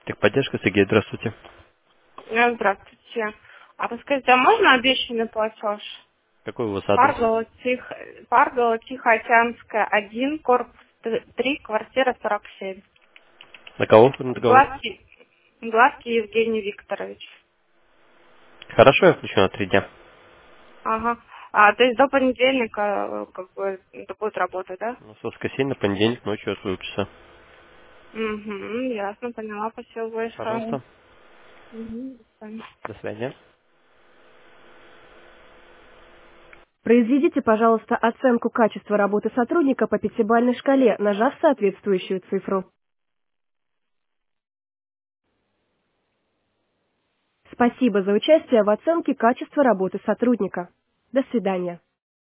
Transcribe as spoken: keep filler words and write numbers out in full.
Техподдержка, Сергей, здравствуйте. Э, Здравствуйте. А подскажите, а можно обещанный платеж? Какой у вас адрес? Паргола, Тих... Паргола Тихоокеанская, один, корпус три, квартира сорок семь. На кого на договор? Глазки, Глазки Евгений Викторович. Хорошо, я включу на три дня. Ага. А, то есть до понедельника, э, как бы, это будет работать, да? Ну, с воскресенья на понедельник ночью отключится. Угу, ясно, поняла, спасибо большое. Пожалуйста. Угу, до свидания. До свидания. Произведите, пожалуйста, оценку качества работы сотрудника по пятибалльной шкале, нажав соответствующую цифру. Спасибо за участие в оценке качества работы сотрудника. До свидания.